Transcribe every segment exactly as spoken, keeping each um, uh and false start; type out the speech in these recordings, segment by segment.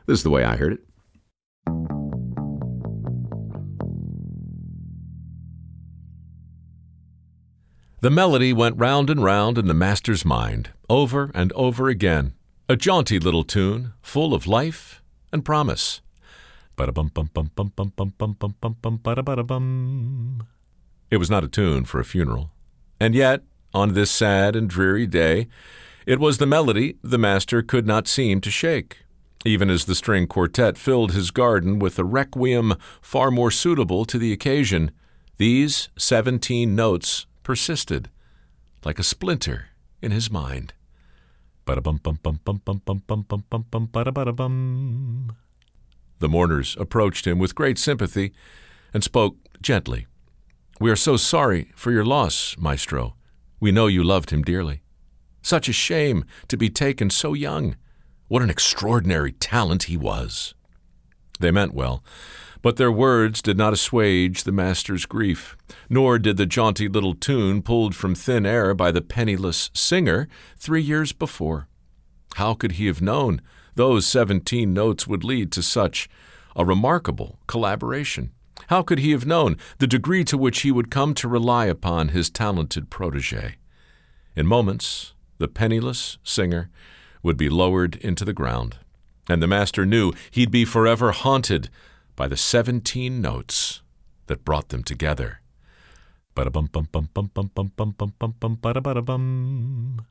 This is the way I heard it. The melody went round and round in the master's mind, over and over again, a jaunty little tune, full of life and promise. Ba-da-bum-bum-bum-bum-bum-bum-bum-ba-da-ba-da-bum. It was not a tune for a funeral, and yet, on this sad and dreary day, it was the melody the master could not seem to shake, even as the string quartet filled his garden with a requiem far more suitable to the occasion. These seventeen notes persisted, like a splinter in his mind. Ba-da-bum-bum-bum-bum-bum-bum-bum-bum-ba-da-ba-da-bum. The mourners approached him with great sympathy and spoke gently. "We are so sorry for your loss, Maestro. We know you loved him dearly. Such a shame to be taken so young. What an extraordinary talent he was." They meant well, but their words did not assuage the master's grief, nor did the jaunty little tune pulled from thin air by the penniless singer three years before. How could he have known those seventeen notes would lead to such a remarkable collaboration? How could he have known the degree to which he would come to rely upon his talented protégé? In moments, the penniless singer would be lowered into the ground, and the master knew he'd be forever haunted by the seventeen notes that brought them together. Ba-da-bum-bum-bum-bum-bum-bum-bum-ba-da-ba-da-bum.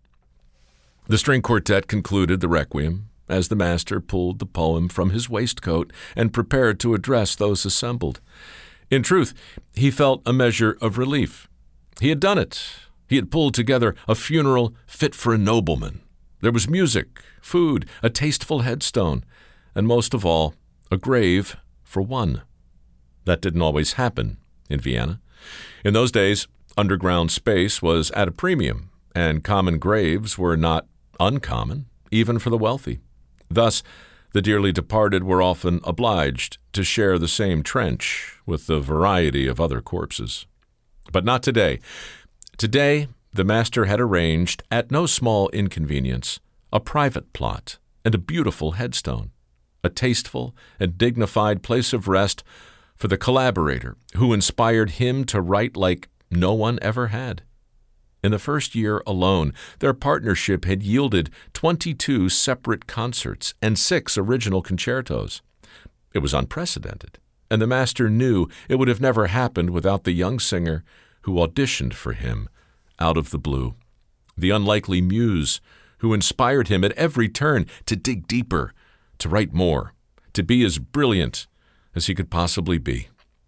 The string quartet concluded the requiem as the master pulled the poem from his waistcoat and prepared to address those assembled. In truth, he felt a measure of relief. He had done it. He had pulled together a funeral fit for a nobleman. There was music, food, a tasteful headstone, and most of all, a grave for one. That didn't always happen in Vienna. In those days, underground space was at a premium, and common graves were not uncommon, even for the wealthy. Thus, the dearly departed were often obliged to share the same trench with the variety of other corpses. But not today. Today, the master had arranged, at no small inconvenience, a private plot and a beautiful headstone, a tasteful and dignified place of rest for the collaborator who inspired him to write like no one ever had. In the first year alone, their partnership had yielded twenty-two separate concerts and six original concertos. It was unprecedented, and the master knew it would have never happened without the young singer who auditioned for him out of the blue, the unlikely muse who inspired him at every turn to dig deeper, to write more, to be as brilliant as he could possibly be.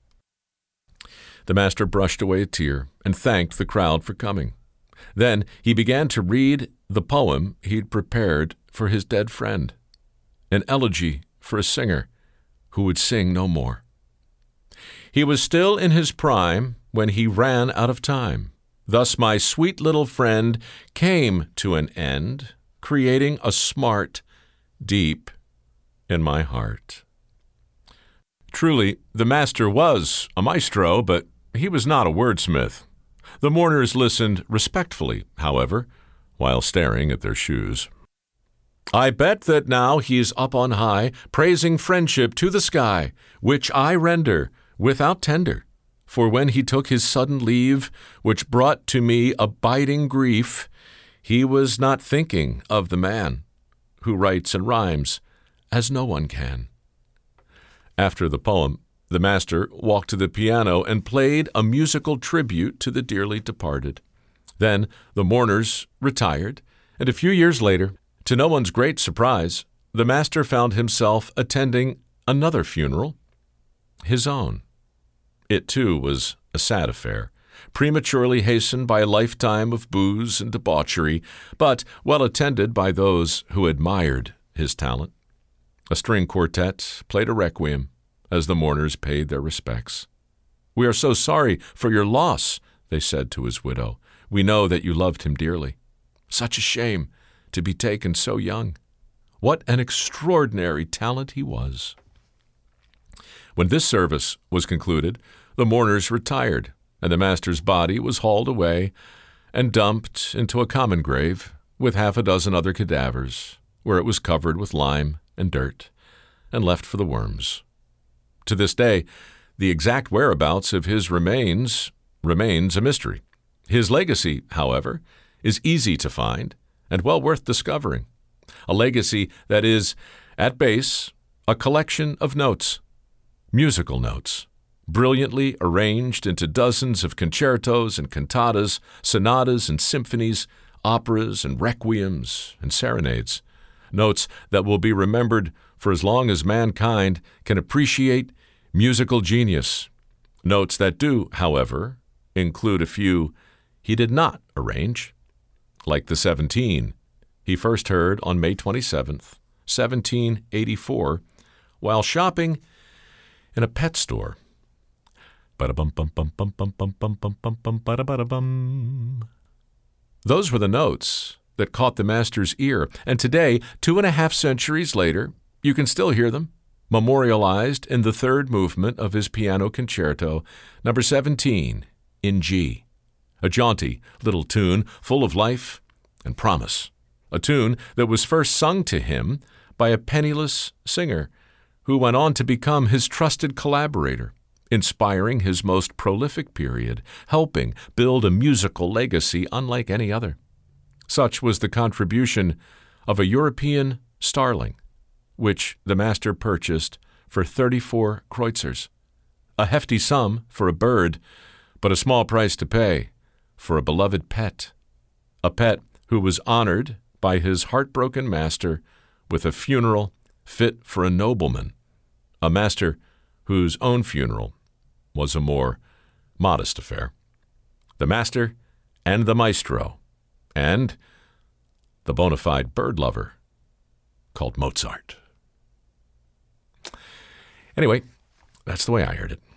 The master brushed away a tear and thanked the crowd for coming. Then he began to read the poem he'd prepared for his dead friend, an elegy for a singer who would sing no more. He was still in his prime when he ran out of time. Thus my sweet little friend came to an end, creating a smart deep in my heart. Truly, the master was a maestro, but he was not a wordsmith. The mourners listened respectfully, however, while staring at their shoes. I bet that now he's up on high, praising friendship to the sky, which I render without tender. For when he took his sudden leave, which brought to me abiding grief, he was not thinking of the man who writes and rhymes as no one can. After the poem, the master walked to the piano and played a musical tribute to the dearly departed. Then the mourners retired, and a few years later, to no one's great surprise, the master found himself attending another funeral, his own. It, too, was a sad affair, prematurely hastened by a lifetime of booze and debauchery, but well attended by those who admired his talent. A string quartet played a requiem as the mourners paid their respects. "We are so sorry for your loss," they said to his widow. "We know that you loved him dearly. Such a shame to be taken so young. What an extraordinary talent he was." When this service was concluded, the mourners retired, and the master's body was hauled away and dumped into a common grave with half a dozen other cadavers, where it was covered with lime and dirt and left for the worms. To this day, the exact whereabouts of his remains remains a mystery. His legacy, however, is easy to find and well worth discovering. A legacy that is, at base, a collection of notes, musical notes, brilliantly arranged into dozens of concertos and cantatas, sonatas and symphonies, operas and requiems and serenades, notes that will be remembered for as long as mankind can appreciate musical genius, notes that do, however, include a few he did not arrange, like the seventeen he first heard on May twenty-seventh, seventeen eighty-four, while shopping in a pet store. Those were the notes that caught the master's ear, and today, two and a half centuries later, you can still hear them, memorialized in the third movement of his piano concerto, number seventeen, in G, a jaunty little tune full of life and promise, a tune that was first sung to him by a penniless singer who went on to become his trusted collaborator, inspiring his most prolific period, helping build a musical legacy unlike any other. Such was the contribution of a European starling, which the master purchased for thirty-four kreutzers, a hefty sum for a bird, but a small price to pay for a beloved pet, a pet who was honored by his heartbroken master with a funeral fit for a nobleman, a master whose own funeral was a more modest affair. The master and the maestro, and the bona fide bird lover called Mozart. Anyway, that's the way I heard it.